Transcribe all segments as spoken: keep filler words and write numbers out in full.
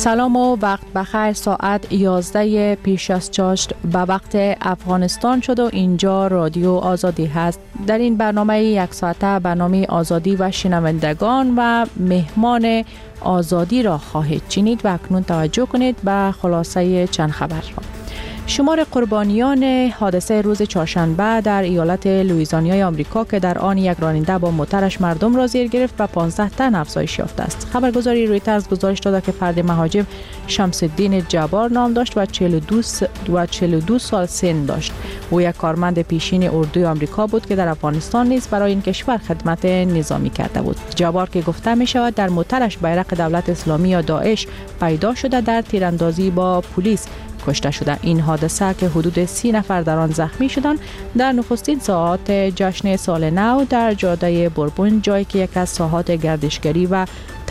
سلام و وقت بخیر. ساعت یازده پیش از چاشت به وقت افغانستان شد و اینجا رادیو آزادی هست. در این برنامه یک ساعته برنامه آزادی و شنوندگان و مهمان آزادی را خواهید شنید و اکنون توجه کنید به خلاصه چند خبر را. شمار قربانیان حادثه روز چهارشنبه در ایالت لوئیزیانای آمریکا که در آن یک راننده با موترش مردم را زیر گرفت به پانزده تن افزایش یافته است. خبرگزاری رویترز گزارش داده که فرد مهاجم شمس الدین جبار نام داشت و چهل و دو و چهل و دو سال سن داشت. او یک کارمند پیشین اردوی آمریکا بود که در افغانستان نیز برای این کشور خدمت نظامی کرده بود. جبار که گفته می شود در موترش بیرق دولت اسلامی یا داعش پیدا شده در تیراندازی با پلیس کشته شده. این حادثه که حدود سی نفر در آن زخمی شدند در نخستین ساعات جشن سال نو در جاده بوربون، جایی که یک از ساحات گردشگری و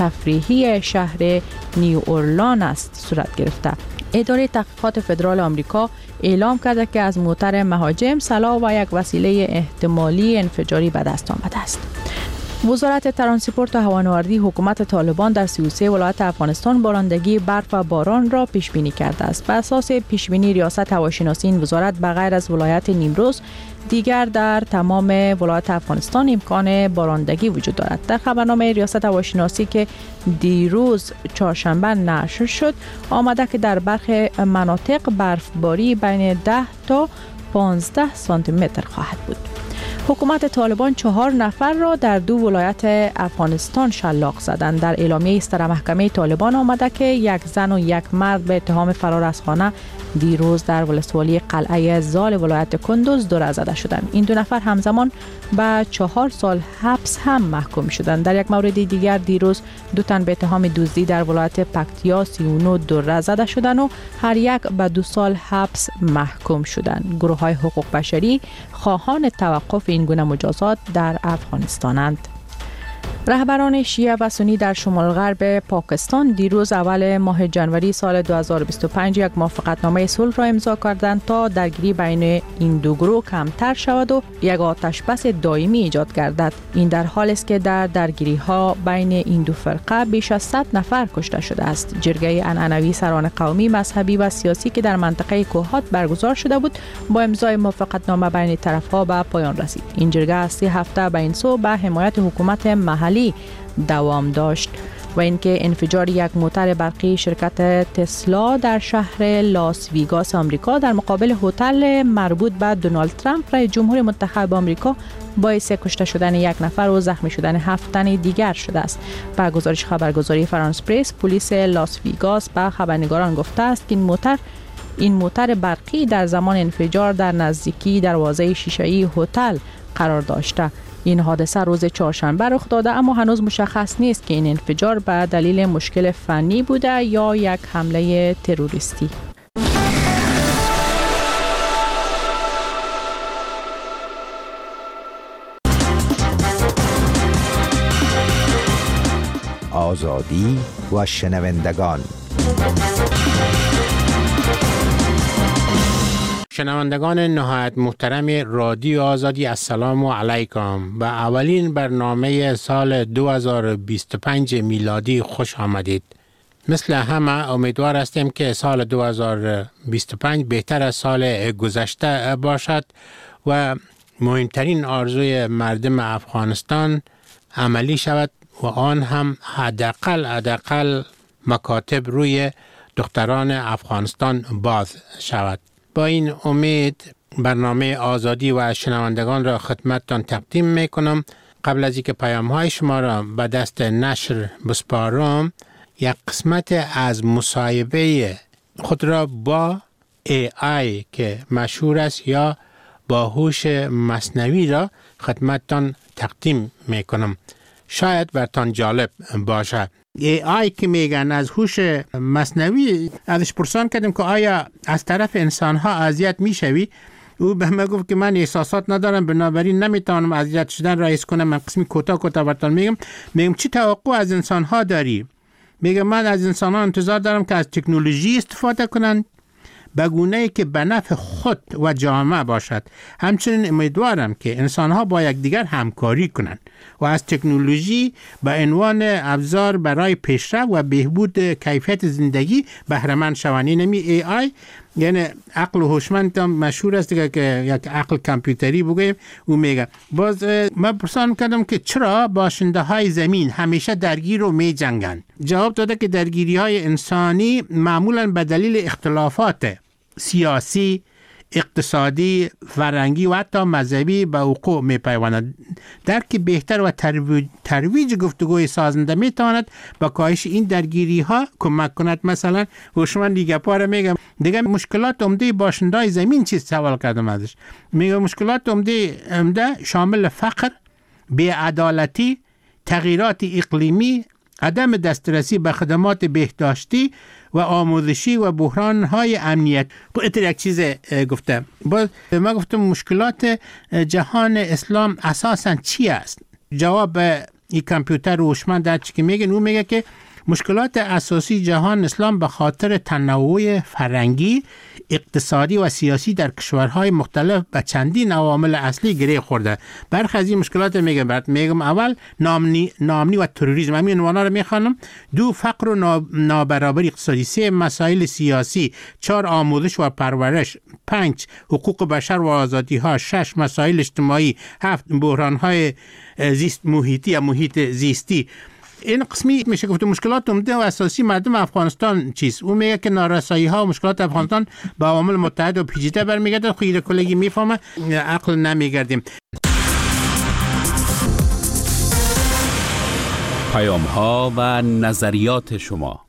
تفریحی شهر نیو اورلان است، صورت گرفته. اداره تحقیقات فدرال آمریکا اعلام کرده که از موتر مهاجم سلاح و یک وسیله احتمالی انفجاری به دست آمده است. وزارت ترانسپورت و هوانوردی حکومت طالبان در سی و سه ولایت افغانستان بارندگی برف و باران را پیش بینی کرده است. بر اساس پیش بینی ریاست هواشناسی این وزارت بغیر از ولایت نیمروز دیگر در تمام ولایت افغانستان امکان بارندگی وجود دارد. در خبرنامه ریاست هواشناسی که دیروز چهارشنبه نشر شد آمده که در برخی مناطق برفباری بین ده تا پانزده سانتی متر خواهد بود. حکومت طالبان چهار نفر را در دو ولایت افغانستان شلاق زدند. در اعلامیه سر محکمه طالبان آمده که یک زن و یک مرد به اتهام فرار از خانه دیروز در ولسوالی قلعه زال ولایت کندوز دور زده شدند. این دو نفر همزمان به چهار سال حبس هم محکوم شدند. در یک مورد دیگر دیروز دو تن به اتهام دزدی در ولایت پکتیا سی و نه دور زده شدند و هر یک به دو سال حبس محکوم شدند. گروه‌های حقوق بشری خواهان توقف این گونه مجازات در افغانستانند. رهبران شیعه و سنی در شمال غرب پاکستان دیروز اول ماه جنوری سال دو هزار و بیست و پنج یک موافقتنامه صلح را امضا کردند تا درگیری بین این دو گروه کمتر شود و یک آتش بس دائمی ایجاد گردد. این در حالی است که در درگیری ها بین این دو فرقه بیش از صد نفر کشته شده است. جرگه عنعنوی سران قومی، مذهبی و سیاسی که در منطقه کوهات برگزار شده بود با امضای موافقتنامه بین طرفها به پایان رسید. این جرگه از سه هفته به این سو به حمایت حکومت محلی دوام داشت و اینکه انفجار یک موتر برقی شرکت تسلا در شهر لاس ویگاس آمریکا در مقابل هتل مربوط به دونالد ترامپ رئیس جمهور متحد آمریکا باعث کشته شدن یک نفر و زخمی شدن هفت تن دیگر شده است. با گزارش خبرگزاری فرانس پرس، پلیس لاس ویگاس به خبرنگاران گفته است که این موتر این موتر برقی در زمان انفجار در نزدیکی دروازه شیشه‌ای هتل قرار داشته. این حادثه روز چهارشنبه رخ داده اما هنوز مشخص نیست که این انفجار به دلیل مشکل فنی بوده یا یک حمله تروریستی. آزادی و شنوندگان. شنوندگان نهایت محترم رادیو آزادی، السلام علیکم. به اولین برنامه سال دو هزار و بیست و پنج میلادی خوش آمدید. مثل همه امیدوار هستیم که سال دو هزار و بیست و پنج بهتر از سال گذشته باشد و مهمترین آرزوی مردم افغانستان عملی شود و آن هم حداقل حداقل مکاتب روی دختران افغانستان باز شود. با این امید برنامه آزادی و شنوندگان را خدمتتان تقدیم میکنم. قبل از اینکه پیام‌های شما را به دست نشر بسپارم، یک قسمت از مصاحبه خود را با ای آی که مشهور است یا با هوش مصنوعی را خدمتتان تقدیم میکنم. شاید برتان جالب باشه. ای آی که میگن از هوش مصنوعی، ازش پرسان کردیم که آیا از طرف انسان ها اذیت میشوی؟ او به من گفت که من احساسات ندارم، بنابراین نمیتونم اذیت شدن را حس کنم. من قسمی کوتاه کوتاه براتون میگم. میگم چی توقع از انسان ها داری؟ میگم من از انسان ها انتظار دارم که از تکنولوژی استفاده کنن، به گونه‌ای که به نفع خود و جامعه باشد. همچنین امیدوارم که انسان‌ها با یکدیگر همکاری کنند و از تکنولوژی به عنوان ابزار برای پیشرفت و بهبود کیفیت زندگی بهره مند شوند. اینمی ای آی یعنی عقل هوشمند هم مشهور است که یک عقل کامپیوتری بگویم. او میگه باز من پرسان کردم که چرا باشنده های زمین همیشه درگیر و می جنگن؟ جواب داده که درگیری های انسانی معمولا به دلیل اختلافات سیاسی، اقتصادی، فرهنگی و حتی مذهبی به وقوع می پیوندد. درک بهتر و ترویج, ترویج گفتگوی سازنده می تواند به کاهش این درگیری ها کمک کند. مثلا هوشمند دیگه پاره میگم دیگه مشکلات عمده باشندای زمین چیست؟ سوال کردم ازش. میگه مشکلات عمده عمده شامل فقر، بی‌عدالتی، تغییرات اقلیمی، عدم دسترسی به خدمات بهداشتی و آموزشی و بحران‌های امنیت. اتر یک چیز گفته. باز ما گفتم مشکلات جهان اسلام اساساً چی است؟ جواب این کامپیوتر هوشمند در چی که میگه، اون میگه که مشکلات اساسی جهان اسلام به خاطر تنوع فرهنگی، اقتصادی و سیاسی در کشورهای مختلف به چندین عوامل اصلی گره خورده. برخی از این مشکلات میگم برات میگم. اول نامنی نامنی و تروریسم، همین عنوانا رو میخوانم. دو فقر و نابرابری اقتصادی. سه مسائل سیاسی. چهار آموزش و پرورش. پنج حقوق بشر و آزادی ها. شش مسائل اجتماعی. هفت بحران های زیست محیطی یا محیط زیستی. این قسمی میشه گفت مشکلات عمده و اساسی مردم افغانستان چیست؟ اون میگه که نارسایی ها و مشکلات افغانستان با عوامل متحد و پیچیده برمیگرده. خیلی کلگی میفهمه، عقل نمیگردیم. پیام ها و نظریات شما.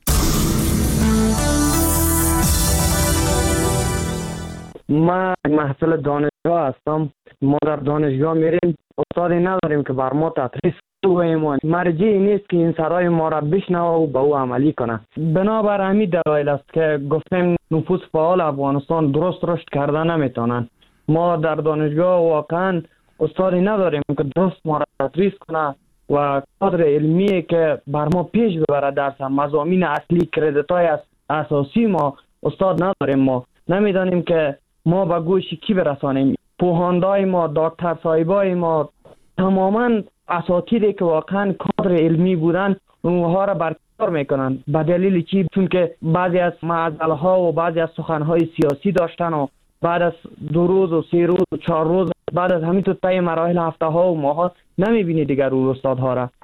ما محصل دانشگاه هستم. ما در دانشگاه میریم، استادی نداریم که بر ما تدریس کنه. مرجعی نیست که این سرای ما را بشنوه و به او عملی کنه. بنابر همین دلایل است که گفتیم نفوذ فعال افغانستان درست رشد کرده نمیتونن. ما در دانشگاه واقعا استادی نداریم که درست ما را تدریس کنه و کادر علمی که بر ما پیش ببره درس. مضامین اصلی، کردیت های اساسی ما استاد نداریم. ما نمیدانیم که ما به گوش کی برسانیم. پوهاندای ما، دکتر صاحبای ما، تماما اساتیدی که واقعا کادر علمی بودن اونها را برکنار میکنن. به دلیل چی؟ چون که بعضی از معضله ها و بعضی از سخن های سیاسی داشتن و بعد از دو روز و سه روز و چهار روز بعد از همین تو طی مراحل هفته ها و ماه ها نمیبینی دیگر اون استادها را.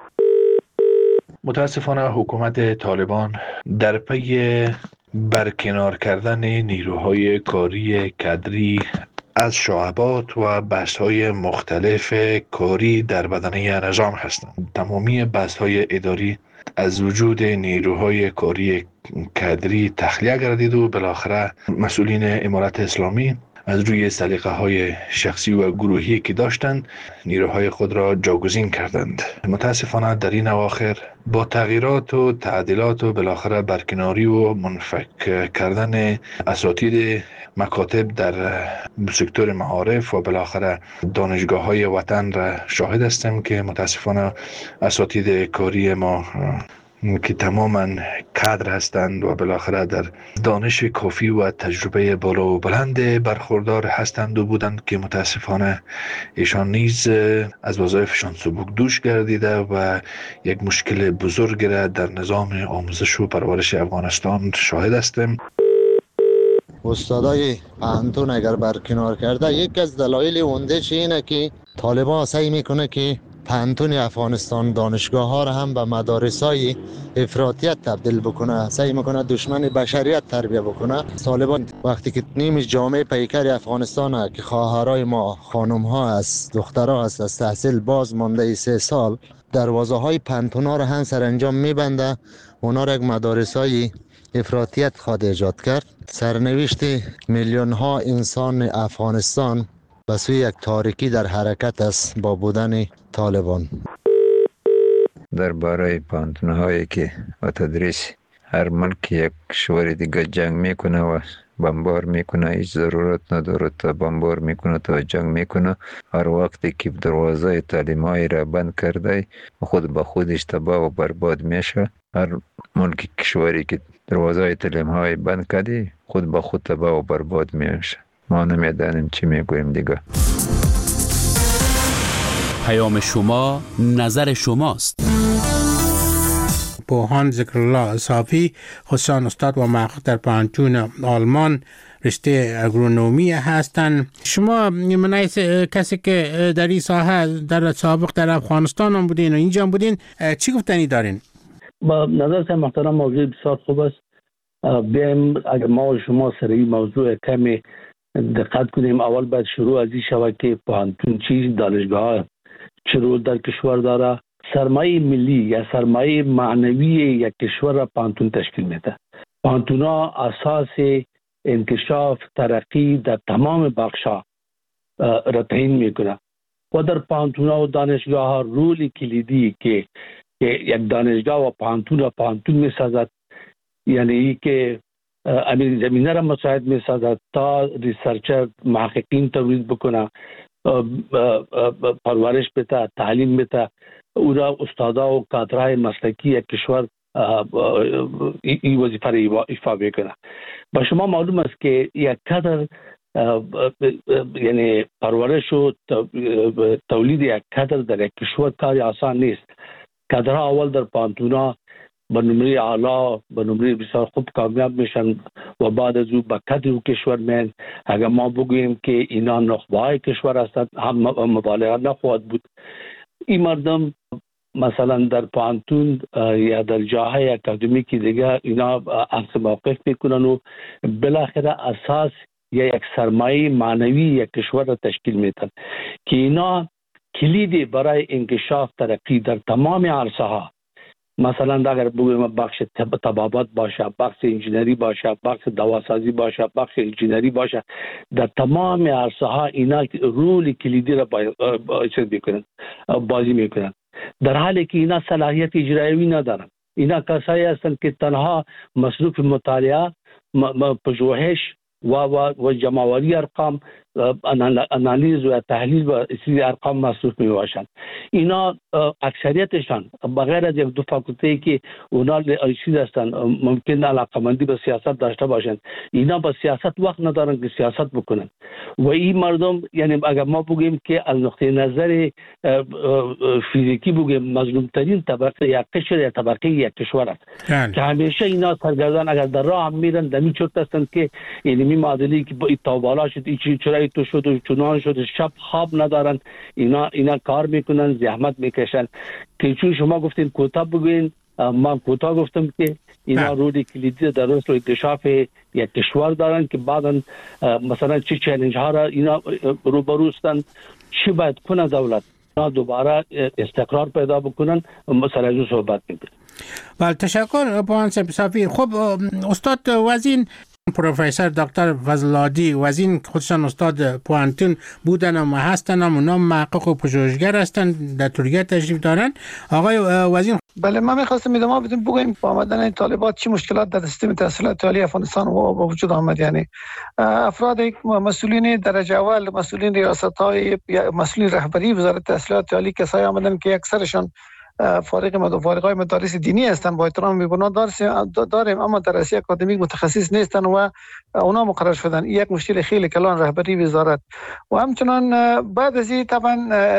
متاسفانه حکومت طالبان در پی برکنار کردن نیروهای کاری کادری از شعبات و بحث‌های مختلف کاری در بدنه نظام هستند. تمامی بحث‌های اداری از وجود نیروهای کاری کادری تخلیه گردید و بالاخره مسئولین امارت اسلامی از روی سلیقه های شخصی و گروهی که داشتند نیروهای خود را جاگزین کردند. متاسفانه در این اواخر با تغییرات و تعدیلات و بالاخره برکناری و منفک کردن اساتید مکاتب در سکتور معارف و بالاخره دانشگاه های وطن را شاهد هستم که متاسفانه اساتید کاری ما که تماما کادر هستند و بالاخره در دانش کافی و تجربه بالا و بلند برخوردار هستند و بودند که متاسفانه ایشان نیز از وظایفشان سبک دوش گردیده و یک مشکل بزرگ را در نظام آموزش و پرورش افغانستان شاهد هستیم. استادای پانتون اگر برکنار کرده، یک از دلایل اوندهش اینه که طالبان سعی میکنه که پانتون افغانستان دانشگاه ها را هم به مدارس های افراطیت تبدیل بکنه، سعی میکنه دشمن بشریت تربیه بکنه. طالبان وقتی که نیمش جامعه پیکر افغانستان که خواهرای ما خانم ها است، دخترها است، از تحصیل باز مانده سه سال، دروازه های پانتون ها را هم سرانجام میبنده، اونا را یک مدارس های افراطیت خواهد ایجاد کرد. سرنوشت میلیون ها انسان افغانستان به سوی یک تاریکی در حرکت است با بودن طالبان. درباره پانتون هایی که و تدریس هر ملک یک کشور دیگه جنگ میکنه و بمبار میکنه، هیچ ضرورت نداره تا بمبار میکنه تا جنگ میکنه. هر وقتی که دروازه تعلیم های را بند کرده خود به خودش تباه و برباد میشه. هر ملک کشوری که دروازه تعلیم های بند کرده خود به خود تباه و برباد میشه. ما نمیدانیم چی میگوییم دیگه. پیام شما نظر شماست. بوهان ذکرالله صافی، خصوصا استاد و محقق در پانتون آلمان رشته اگرونومی هستند. شما من کسی که در این ساحه در سابق در افغانستان هم بودین و اینجا هم بودین، چی گفتنی دارین؟ با نظر محترم موضوع بسیار خوب است. بیایم اگر ما و شما سر این موضوع کمی دقت کنیم. اول باید شروع از این شود که پانتون چیز، دانشگاه چه رول در کشور داره. سرمایه ملی یا سرمایه معنوی یک کشور را پانتون تشکیل میده. پانتون ها اساس انکشاف ترقی در تمام بخشا را تعیین میکنه و در پانتون ها و دانشگاه ها رول کلیدی که یک دانشگاه و پانتون را پانتون میسازد، یعنی ای که امیر زمینه را مساعد میسازد تا ریسرچر محققین تولید بکنه، پرورش بده، تعلیم بده، او را استادا و کادرهای مسلکی یک کشور این وظیفه را ایفا بکنه. با شما معلوم است که یک کادر یعنی پرورش و تولید یک کادر در یک کشور کاری آسان نیست. کادرها اول در پانتونا به نمره اعلا به نمره بسیار خوب کامیاب میشن و بعد از او به کادر کشور میان. اگر ما بگوییم که اینا نخبه‌های کشور هستند هم مبالغه نخواهد بود. این مردم مثلا در پانتون یا در جاهای اکادمیکی دیگه اینا عکس موقف میکنن و بالاخره اساس یا یک سرمایه معنوی یک کشور را تشکیل میدن که اینا کلیدی برای انکشاف ترقی در تمام عرصه ها، مثلا اگر بگویم بخش طبابت باشه، بخش انجینری باشه، بخش دواسازی باشه، بخش انجینری باشه، در تمام عرصه ها اینا رول کلیدی را بازی میکنن، در حالی که اینا صلاحیت اجرایی ندارن. اینا کسایی هستند که تنها مصروف مطالعه، پژوهش و و و جمع‌آوری ارقام، انالیز و تحلیل و اصلی ارقام مصروف می باشند. اینا اکثریتشان بغیر از یک دو فاکولته که اونا چیز هستند ممکن علاقه‌مندی به سیاست داشته باشند، اینا با سیاست وقت ندارن که سیاست بکنن. و این مردم یعنی اگر ما بگیم که از نقطه نظر فیزیکی بگیم مظلوم ترین طبقه یک قشر یا طبقه یک کشور است که همیشه اینا سرگردان اگر در راه هم میرن دمی چرت هستند که یعنی می معادلی که این تابالا شد، این چرایی تو شد و چنان شد، شب خواب ندارن، اینا اینا کار میکنن، زحمت میکشن که چون شما گفتین کوتاه بگوین، من کوتاه گفتم که اینا روی کلیدی در رشد و انکشاف یک کشور دارن که بعدا مثلا چه چالش ها را اینا روبرو هستند، چی باید کنه دولت اینا دوباره استقرار پیدا بکنن، مثلا از صحبت میکنن. بله تشکر بوهان صافی. خب استاد وزین پروفسور دکتر فضل‌العادی وزین خودشان استاد پوانتون بودن و هستن، هم اونا محقق و پژوهشگر هستن، در ترکیه تشریف دارن. آقای وزین. بله من می‌خواستم ادامه بدم بگویم با آمدن این طالبات چه مشکلات در سیستم تحصیلات عالی افغانستان و وجود آمد. یعنی افراد مسئولین درجه اول، مسئولین ریاست‌های، مسئولین رهبری وزارت تحصیلات عالی کسایی آمدن که اکثرشان فارغ مد فارغای مدارس دینی هستند، با احترام می‌بینم داریم اما درسی اکادمیک متخصص نیستند و اونا مقرر شدن. این یک مشکل خیلی کلان رهبری وزارت و همچنان بعد از این طبعا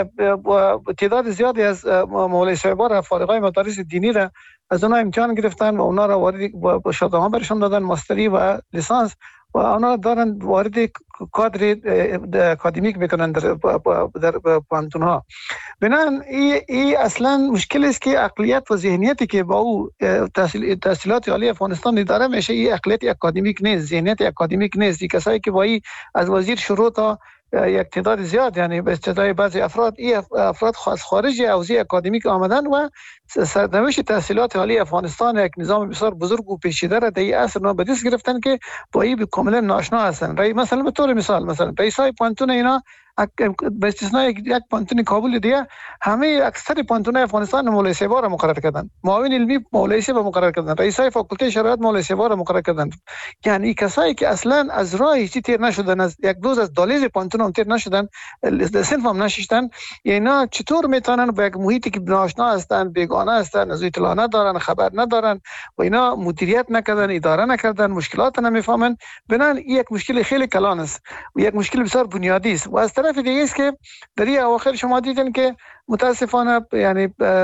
تعداد زیادی از مولای صاحبان فارغای مدارس دینی را از اونا امتحان گرفتن و اونا را وارد با شهادت برشون دادن ماستری و لیسانس و اونا دارن وارد کادر اکادمیک میکنن در در پانتون ها. بنابراین این ای اصلا مشکل است که عقلیت و ذهنیتی که با او تحصیل تحصیلات عالی افغانستان داره میشه، این عقلیت اکادمیک نیست، ذهنیت اکادمیک نیست. کسایی که با این از وزیر شروع تا یک تعداد زیاد یعنی به استدلال بعضی افراد این افراد خاص خارج حوزه اکادمیک آمدن و سرنوشت تحصیلات عالی افغانستان یک نظام بسیار بزرگ و پیچیده را در این عصر نو به دست گرفتن که با این کاملا ناشنا هستند. مثلا به طور مثال مثلا رئیسای پانتون اینا به استثنای یک پانتون کابل دیگه همه اکثر پانتون‌های افغانستان مولای سیوا را مقرر کردن، معاون علمی مولای سیوا مقرر کردن، رئیسای فاکولته شرایط مولای سیوا را مقرر کردن. یعنی کسایی که اصلا از راه هیچی تیر نشدن، از یک دوز از دالیز پانتون هم تیر نشدن، سنف هم نشیشتن، اینا چطور میتونن با یک محیطی که ناآشنا هستن، بیگانه هستن، از اطلاع ندارن، خبر ندارن و اینا مدیریت نکردن، اداره نکردن، مشکلات نمیفهمن، بنان یک مشکل خیلی کلان است و یک مشکل بسیار بنیادی است. و از طرف دیگه است که در این اواخر شما دیدین که متاسفانه یعنی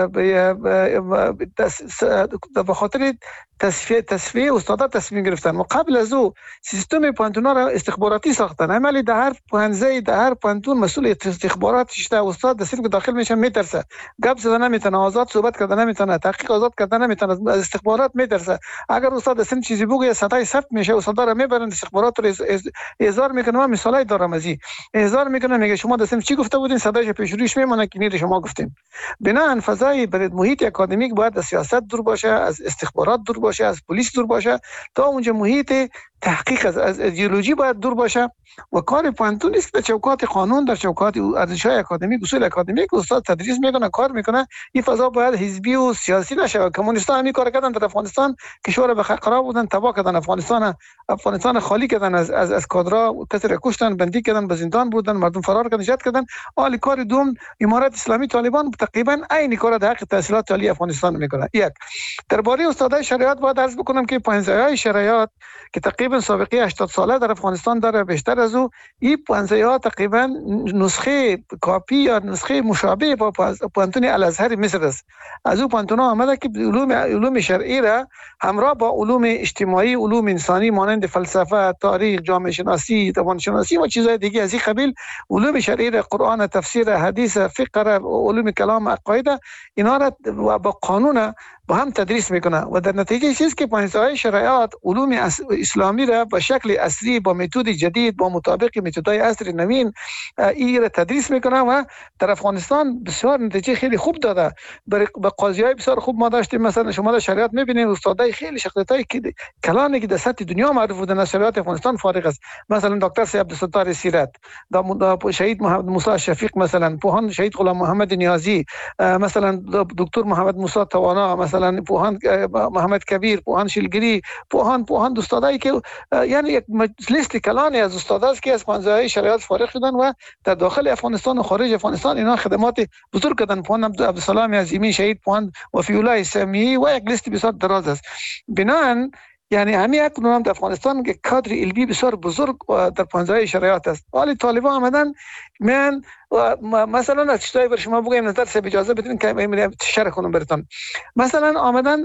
به خاطر تصفیه تصفیه استادا تصمیم گرفتن و قبل از او سیستم پانتونا را استخباراتی ساختن. عملی در هر پانزه در هر پانتون مسئول استخبارات شده، استاد دستیم که داخل میشه میترسه، گپ زدن نمیتونه، آزاد صحبت کردن نمیتونه، تحقیق آزاد کردن نمیتونه، از استخبارات میترسه. اگر استاد دستیم چیزی بگه صدای ثبت میشه، استادا را میبرن استخبارات رو احضار میکنه. من مثالای دارم از این احضار میکنه، میگه شما دستیم چی گفته بودین، صدایش پیش روش میمونه که نیر شما گفتین. بنابراین فضای برای محیط اکادمیک باید از سیاست دور باشه، از استخبارات دور باشه، از پلیس دور باشه، تا اونجا محیط تحقیق از, از ایدئولوژی باید دور باشه و کار پانتون نیست در چوکات قانون، در چوکات ارزش‌های اکادمیک، اصول اکادمیک استاد تدریس میکنه، کار میکنه. این فضا باید حزبی و سیاسی نشه. کمونیست‌ها همین کار کردن در افغانستان، کشور به خراب بودن، تباه کردن افغانستان، افغانستان خالی کردن از از از کادرها، کسی را کشتن، بندی کردن، به زندان بردن، مردم فرار کردن، نجات کردن. حالی کار دوم امارات اسلامی طالبان تقریبا عین کار در حق تحصیلات عالی افغانستان میکنه. یک درباره استادای شریعت باید عرض بکنم که پنجه‌های شریعت که تقریبا سابقه هشتاد ساله در افغانستان داره، بیشتر از او این پنجه‌ها تقریبا نسخه کاپی یا نسخه مشابه با پانتون الازهر مصر است. از او پانتون ها آمده که علوم علوم شرعی را همراه با علوم اجتماعی، علوم انسانی مانند فلسفه، تاریخ، جامعه شناسی، زبان شناسی و چیزهای دیگه از این قبیل، علوم شرعی را، قرآن، تفسیر، حدیث، فقه را، علوم کلام، عقاید، اینا را با قانون با هم تدریس میکنه و در نتیجه چیزی که پانزده شرایط علوم اسلامی را به شکل عصری، با متد جدید، با مطابق متدای عصر نوین این را تدریس میکنه و در افغانستان بسیار نتیجه خیلی خوب داده. به قاضیای بسیار خوب ما داشتیم، مثلا شما در شریعت میبینید استادای خیلی شخصیتای کلانی که در سطح دنیا معروف بودن از شریعت افغانستان فارغ است. مثلا دکتر سی عبدالستار سیرت، شهید محمد موسی شفیق، مثلا پوهان شهید غلام محمد نیازی، مثلا دکتر محمد موسی توانا، مثلا پوهان محمد کبیر، پوهان شیلگری، پوهان پوهان استادایی که یعنی یک لیست کلانی از استاداست که از پانزده شریعت فارغ شدن و در داخل افغانستان و خارج افغانستان اینا خدمات بزرگ کردن. پوهان عبدالسلام عظیمی شهید، پوهان وفی الله سامی و یک لیست بسیار دراز است. بنان یعنی همین یک نام در افغانستان که کادر علمی بسیار بزرگ در پانزده شریعت است. ولی طالبان آمدن من مثلا از چیزایی بر شما بگم نظر سه اجازه بدین که شرح کنم براتون. مثلا آمدن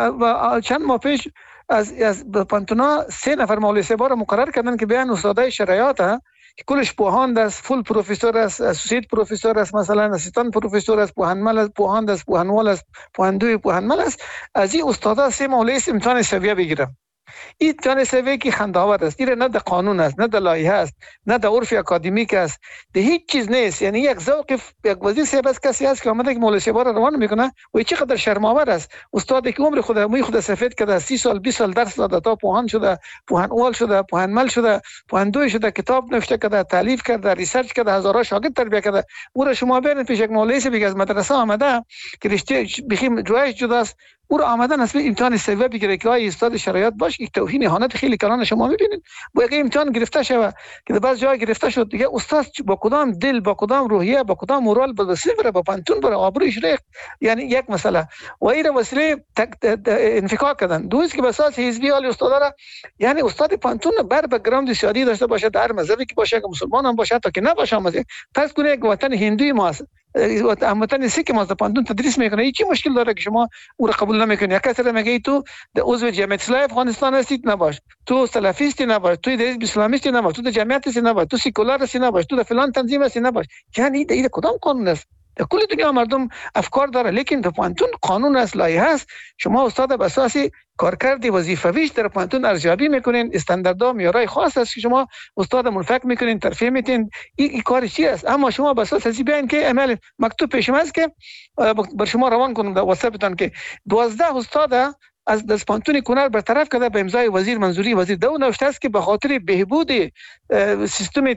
و چند ماه پیش از از پانتونا سه نفر مولوی سیوا را مقرر کردن که بیان استادای شریعت که کلش پوهان است، فول پروفسور است، اسوسییت پروفسور است، مثلا اسیستان پروفسور است، پوهنمل است، پوهاند است، پوهنوال است، پوهندوی پوهنمل است. از این استادا سه مولوی امتحان سویه بگیرن. این امتحان سویه که خنده‌آور است، این نه در قانون است، نه در لایحه است، نه در عرف اکادمیک است، ده هیچ چیز نیست. یعنی یک ذوق یک وزیر صاحب است، کسی است که اومده که مولوی سیوا را روان میکنه و چقدر شرم‌آور است. استادی که عمر خود موی خود سفید کرده، سی سال بیست سال درس داده تا پوهان شده، پوهنوال شده، پوهنمل شده، پوهندوی شده، کتاب نوشته کرده، تالیف کرده، ریسرچ کرده، هزارها شاگرد تربیت کرده. او را شما بیارین پیش یک مولوی که از مدرسه آمده که رشته بخیم جوایش جداست، او را آمدن اصلا امتحان سویه بگیره که آیا استاد شریعت باش. یک توهین اهانت خیلی کلان شما میبینید. با یک امتحان گرفته شوه که در بعض جای گرفته شد دیگه استاد با کدام دل، با کدام روحیه، با کدام مورال با صفر با پانتون بر آبروش ریخت. یعنی یک مسئله و این وسیله انفکاک کردن. دوست که به اساس حزبی حال استاد را، یعنی استاد پانتون بر بک‌گراند سیاسی داشته باشه، در مذهبی که باشه، که مسلمان هم باشه، تا که نباشه مزه فرض کنید یک وطن هندوی ماست، وطن سیک ماست، پانتون تدریس میکنه، هیچ مشکل داره که شما او را قبول نمیکنی؟ کسی را میگی تو عضو جمعیت اصلاح افغانستان هستی نباش، تو سلفیستی نباش، تو در حزب اسلامیستی نباش، تو در جمعیت هستی نباش، تو سیکولار هستی نباش، تو در فلان تنظیم هستی نباش. یعنی این کدام قانون است؟ در کل دنیا مردم افکار داره، لیکن در پانتون قانون است، لایحه است. شما استاد به اساس کارکرد وظیفویش در پانتون ارزیابی میکنین، استانداردها معیارهای خاص است که شما استاد منفک میکنین، ترفیع میتین. این ای کار چی است؟ اما شما به اساس ازی بیان که عمل مکتوب پیش است که بر شما روان کنم در واتساپتان که دوازده استاد از از پانتون کنر برطرف کرده به امضای وزیر منظوری وزیر دو نوشته است که به خاطر بهبود سیستم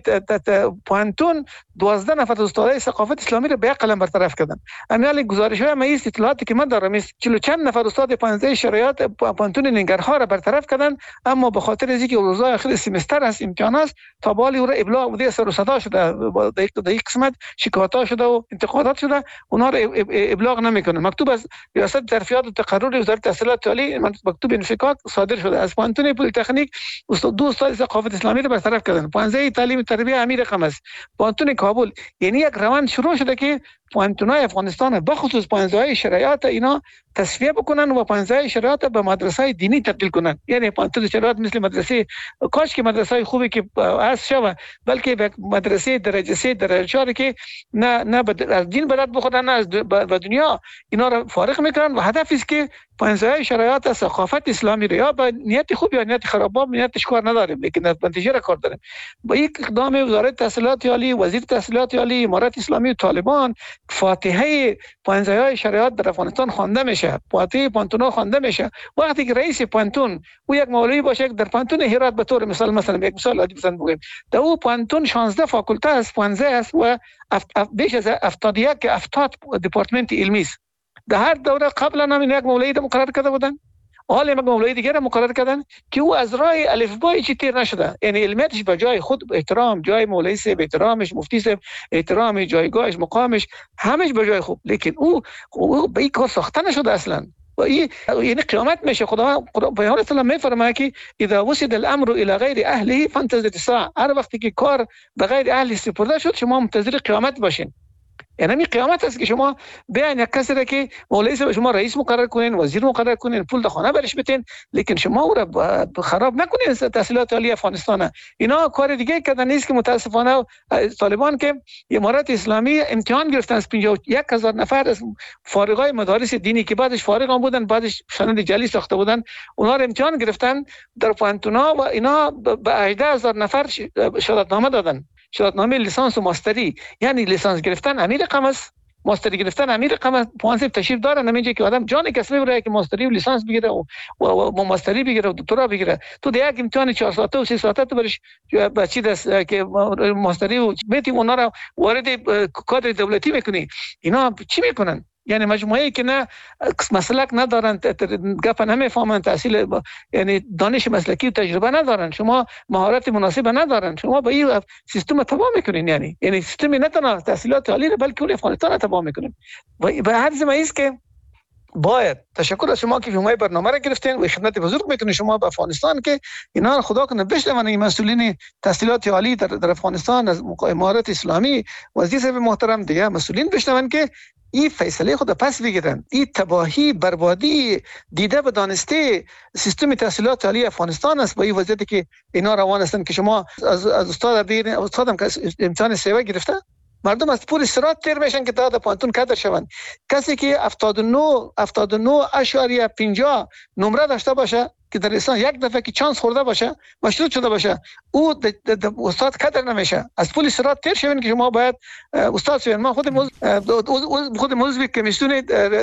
پانتون دوازده نفر استادای ثقافت اسلامی رو به قلم برطرف کردن. امیال گزارش‌های ما است، اطلاعاتی که من دارم است چهل چند نفر استاد پانزده شرایط پانتون ننگرهار رو برطرف کردن، اما به خاطر از اینکه روزهای آخر سمستر است امتحان است تا بالی او را ابلاغ بوده سر و صدا شده، در یک قسمت شکایات شده و انتقادات شده، اونها رو ابلاغ نمیکنن. مکتوب از ریاست ترفیعات و تقرر وزارت تحصیلات عالی مکتوب انفکاک صادر شده. از پانتون پلی تکنیک استاد دو استاد ثقافت اسلامی رو برطرف کردن. پانزده تعلیم تربیت امیر رقم است. پانتون کابل، یعنی یک روند شروع شده که پانتونای افغانستان بخصوص پانزده شرایط اینا تصفیه بکنن و پانزده شرایط به مدرسه دینی تبدیل کنن. یعنی پانزده شرایط مثل مدرسه، کاش که مدرسه خوبی که از شوه، بلکه به مدرسه درجه سه درجه چهار که نه نه از دین بلد بخورن، نه از به دنیا اینا رو فارغ میکنن و هدف است که پانزده شرایط ثقافت اسلامی رو یا به نیت خوب یا نیت خراب، با نیتش کار نداریم لیکن نتیجه را کار داریم. با یک اقدام وزارت تحصیلات عالی، وزیر تحصیلات عالی، امارت اسلامی و طالبان فاتحه پانزده شرایط در افغانستان خوانده میشه، فاتحه پانتونا خوانده میشه. وقتی که رئیس پانتون او یک مولوی باشه در پانتون هرات به طور مثال مثلا یک مثال عادی بزنم بگیم در او پانتون شانزده فاکولته است، پانزده است و بیش از هفتاد و یک هفتاد دپارتمنت علمی است. در هر دوره قبلا هم یک مولوی را مقرر کرده بودن، حالا یک مولوی دیگر را مقرر کردن که او از راه الفبای چی تیر نشده، یعنی علمیتش به جای خود احترام، جای مولوی صاحب احترامش، مفتی صاحب احترام، جایگاهش، مقامش همش به جای خوب، لیکن او او به این کار ساخته نشده اصلا. و این یعنی قیامت میشه. خدا پیامبر اسلام میفرماید که اذا وسد الامر الى غیر اهله فانتظر الساعه، هر وقتی که کار به غیر اهل سپرده شد شما منتظر قیامت باشین. یعنی می قیامت است که شما بیاین یک کسی را که مولوی صاحب شما رئیس مقرر کنین، وزیر مقرر کنین، پول در خانه برش بدین، لیکن شما او را خراب نکنین. تحصیلات عالی افغانستان اینا کار دیگه کردن نیست که متاسفانه طالبان که امارت اسلامی امتحان گرفتن از پنجاه و یک هزار نفر از فارغای مدارس دینی که بعدش فارغ هم بودن، بعدش سند جعلی ساخته بودن، اونها را امتحان گرفتن در پانتونا و اینا به هجده هزار نفر شهادتنامه دادن، شهادتنامه لیسانس و ماستری. یعنی لیسانس گرفتن امیر رقم است، ماستری گرفتن امیر رقم است. پوانسیب تشریف داره نمیگه که آدم جان کسبی بره که ماستری و لیسانس بگیره و, و, و ماستری بگیره و دکترا بگیره. تو در یک امتحان چهار ساعته و سه ساعته تو برش بچی دست که ماستری و میتی اونا را وارد کادر دولتی میکنی. اینا چی میکنن؟ یعنی مجموعه‌ای که نه مسلک ندارن، گپ نمیفهمن، تحصیل یعنی دانش مسلکی و تجربه ندارن، شما مهارت مناسب ندارن، شما با این سیستم تباه میکنین. یعنی یعنی سیستم نه تنها تحصیلات عالی بلکه اون افغانستان تباه میکنین. و به هر زمینه است که باید تشکر از شما که شما برنامه را گرفتین و خدمت بزرگ میکنین شما به افغانستان که اینا خدا کنه بشنون. این مسئولین تحصیلات عالی در, در افغانستان از امارت اسلامی، وزیر صاحب محترم، دیگه مسئولین بشنون که این فیصله خود پس بگیرن. این تباهی، بربادی دیده به دانسته سیستم تحصیلات عالی افغانستان است. با این وضعیتی که اینا روان هستند که شما از, از استاد بگیرین، استادم که امتحان سیوه گرفته، مردم از پول سرات تیر میشن که تا در پانتون کادر شوند. کسی که هفتاد و نه اشاریه پنجاه نمره داشته باشه که در لیسانس یک دفعه که چانس خورده باشه، مشروط شده باشه، او د د د استاد کادر نمیشه. از پول سرات تیر شوین که شما باید استاد شوین. ما خود موز خود موضوع کمیسیون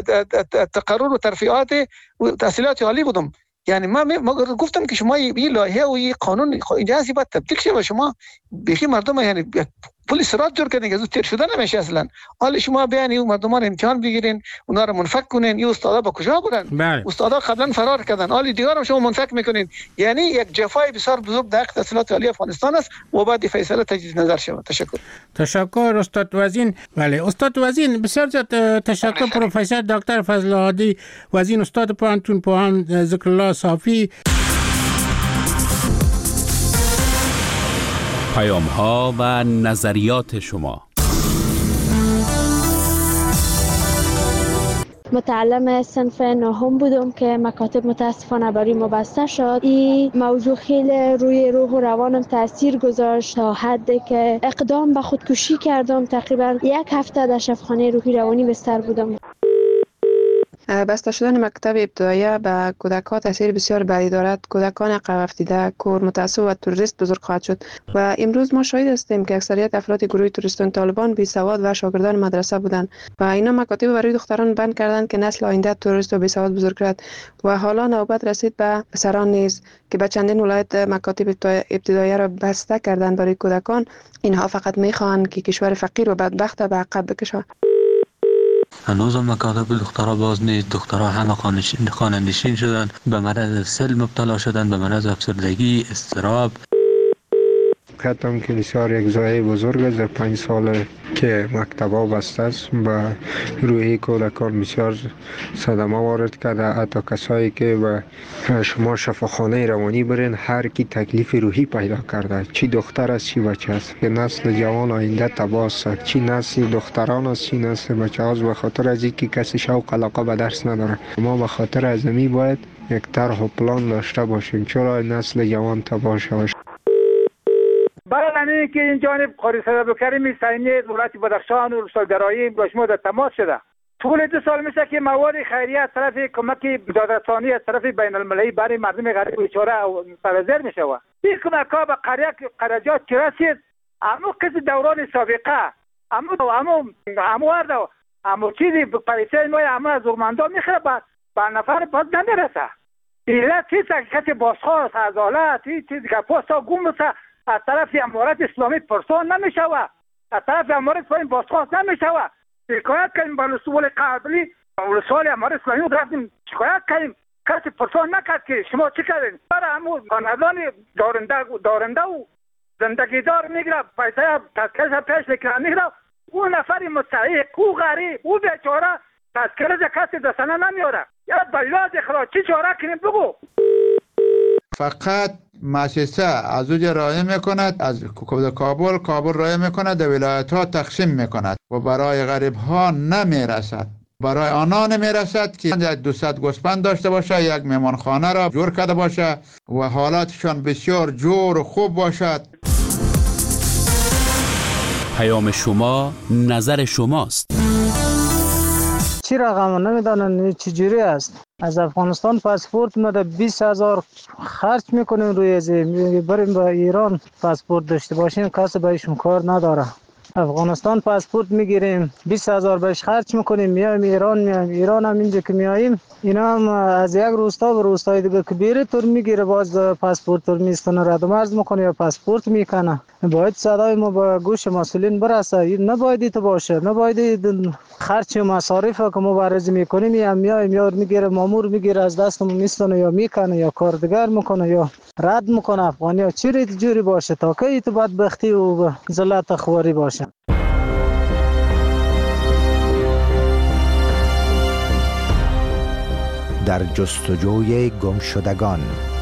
تقرر و ترفیعات و تحصیلات عالی بودم. یعنی ما, ما گفتم که شما این لایحه و این قانون اینجا هستی باید تبدیل شه و شما بخی مردم یعنی پول سرات جور کنین که از تیر شده نمیشه اصلا. حالا شما بیان این مردم رو امتحان بگیرین، اونا رو منفک کنین. این استادا با کجا برن؟ استادا قبلا فرار کردن، حالا دیگه هم شما منفک میکنین. یعنی یک جفای بسیار بزرگ در تحصیلات عالی افغانستان است و بعد فیصله تجدید نظر شود. تشکر. تشکر استاد وزین. بله استاد وزین، بسیار زیاد تشکر. پروفسور دکتر فضل هادی وزین، استاد پانتون پوهان ذکر الله صافی. پیام ها و نظریات شما. متعلم صنف نهم بودم که مکاتب متاسفانه برای ما بسته شد. این موضوع خیلی روی روح و روانم تاثیر گذاشت تا حدی که اقدام به خودکشی کردم. تقریبا یک هفته در شفاخانه روحی روانی بستر بودم. بسته شدن مکتب ابتدایی به کودکان تاثیر بسیار بدی دارد. کودکان عقب افتاده، کور، متعصب و تروریست بزرگ خواهد شد و امروز ما شاهد هستیم که اکثریت افراد گروه تروریستان طالبان بی سواد و شاگردان مدرسه بودند و اینا مکاتب برای دختران بند کردند که نسل آینده تروریست و بی سواد بزرگ کرد و حالا نوبت رسید به پسران نیز که به چندین ولایت مکاتب ابتدایی را بسته کردند برای کودکان. اینها فقط میخواهند که کشور فقیر و بدبخت به عقب بکشند. هنوز هم مکاتب دخترها باز نیست. دخترها همه خانه نشین شدن، به مرض سل مبتلا شدن، به مرض افسردگی، اضطراب. کتم که بسیار یک ضایعه بزرگ است. در پنج سال که مکتبا بسته است به روحی کودکان بسیار صدمه وارد کرده. حتی کسایی که به شما شفاخانه روانی برین هر کی تکلیف روحی پیدا کرده، چی دختر است چی بچه است، که نسل جوان آینده تباه است. چی نسل دختران است چی نسل بچه است، به خاطر از اینکه کسی شوق علاقه به درس نداره. ما به خاطر ازمی باید یک طرح و پلان داشته باشیم چرا نسل جوان تباه شود. برای همین که این جانب قاری صدابکریم سینی دولت بدخشان و روستای درایی با شما در تماس شده. طول دو سال میشه که مواد خیریه از طرف کمک دادرسانی از طرف بین المللی برای مردم غریب و بیچاره سرازیر میشه. این کمک ها به قریه قراجات که رسید اما کسی دوران سابقه اما اما اما ورده اما چیزی پریسه ما اما از ارماندا میخوره به نفر باز نمیرسه. ایله چیز کسی بازخواست از حالت چیزی که پاستا گم بسه از طرف امارات اسلامی پرسان نمیشوه، از طرف امارات اسلامی بازخواست نمیشوه. شکایت کردیم با رسول قبلی رسول امارات اسلامی رفتیم شکایت کردیم، کسی پرسان نکرد که شما چی کردین. برای همون خاندان دارنده دارنده و زندگی دار میگیره پیسه تذکرش پیش میکنه میگیره. اون نفری مستحق او غریب او بیچاره تذکرش کسی دستانه نمیاره. یا بلاد اخراج چی چاره کنیم بگو. فقط مؤسسه از اوج رای میکند، از کابل کابل رای میکند، در ولایت ها تقسیم میکند و برای غریب ها نمیرسد. برای آنها نمیرسد که دویست گوسفند داشته باشه، یک مهمانخانه را جور کرده باشه و حالاتشان بسیار جور و خوب باشد. پیام شما نظر شماست. چی رقم نمیدانن چجوری است. از افغانستان پاسپورت مده بیست هزار خرج میکنیم روی ازی بریم به ایران پاسپورت داشته باشیم کسی بهشون کار نداره. افغانستان پاسپورت میگیریم بیست هزار بهش خرج میکنیم میایم ایران میایم ایران هم اینجا که میاییم اینا هم از یک روستا به روستای دیگه که بیره تور میگیره باز پاسپورت تور میستانه رد و مرز میکنه یا پاسپورت میکنه. باید صدای ما به گوش مسئولین برسه. نباید ایت باشه، نباید خرچ و مصارف که ما بررسی میکنیم یا میایم یا میگیره مامور میگیره از دستمون میستانه یا میکنه یا کاردگر میکنه یا رد میکنه. افغانی ها چی ریت جوری باشه تا که ایت بدبختی و ذلت خواری باشه. در جستجوی گم شدگان.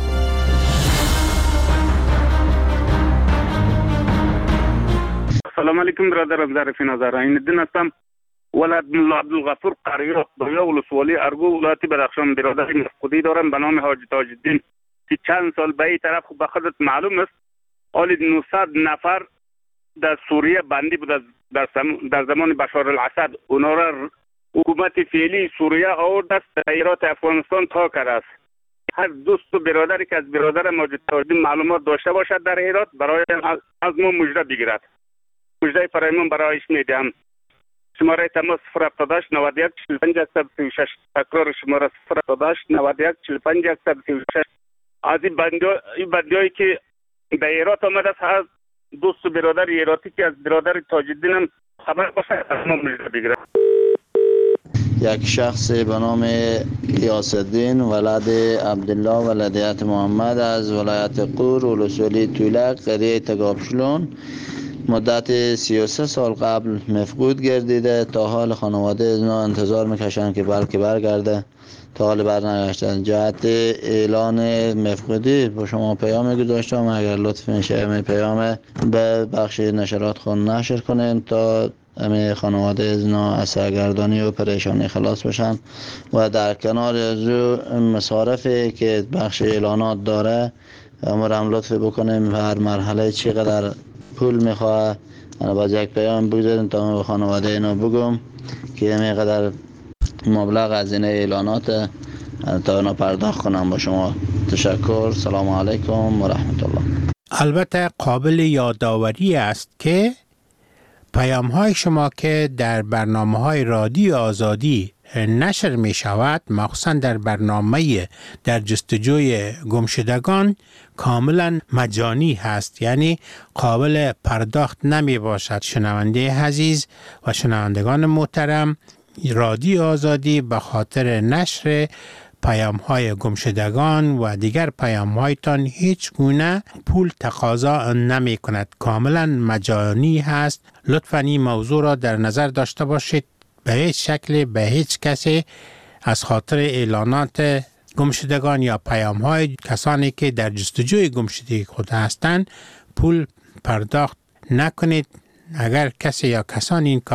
سلام علیکم برادران، ظریف نظر این الدین هستم. ولد ملا عبدالغفور قریه دویا ولسوالی ارگو ولایت بدخشان برادر مفقودی دارم به نام حاجی تاج الدین که چند سال به این طرف به خودت معلوم است حالی نهصد نفر در سوریه بندی بود در, در زمان بشار الاسد. اونا را حکومت فعلی سوریه آورد است در ایرات افغانستان تا کرده است. هر دوست و برادری که از برادر ماجد تاج الدین معلومات داشته باشد در ایرات برای از ما مژده بگیرد. مژده فرایمان برایش میدهم. شماره تماس صفر هفتاد و هشت نود و یک چهل و پنج صد و سی و شش. تکرار شماره صفر هفتاد و هشت نود و یک چهل و پنج صد و سی و شش. از این بندیایی که در ایرات آمده است هر دوست و برادر ایراتی که از برادر تاج الدین هم خبر باشه از ما مژده بگیرد. یک شخص به نام غیاث الدین ولد عبدالله ولدیت محمد از ولایت قور ولسوالی طولک قریه تگابشلون مدت سی و سه سال قبل مفقود گردیده. تا حال خانواده اینا انتظار میکشن که بلکه برگرده، تا حال برنگشتن. جهت اعلان مفقودی با شما پیام گذاشتم، اگر لطف میشه می پیام به بخش نشرات خون نشر کنین تا همه خانواده اینا از سرگردانی و پریشانی خلاص بشن و در کنار از مصارفی که بخش اعلانات داره امر هم لطف بکنیم هر مرحله چقدر پول میخواه. انا باز یک پیام بگذاریم تا من به خانواده اینا بگم که میقدر مبلغ هزینه اعلانات تا اونا پرداخت کنم. با شما تشکر. سلام علیکم و رحمت الله. البته قابل یادآوری است که پیام های شما که در برنامه های رادیو آزادی نشر می شود، مخصوصا در برنامه در جستجوی گمشدگان، کاملا مجانی هست، یعنی قابل پرداخت نمی باشد. شنونده عزیز و شنوندگان محترم، رادیو آزادی به خاطر نشر پیام های گمشدگان و دیگر پیام هایتان هیچ گونه پول تقاضا نمی کند، کاملا مجانی هست. لطفاً این موضوع را در نظر داشته باشید. به هیچ شکل به هیچ کسی از خاطر اعلانات گمشدگان یا پیام های کسانی که در جستجوی گمشدگی خود هستند پول پرداخت نکنید. اگر کسی یا کسانی این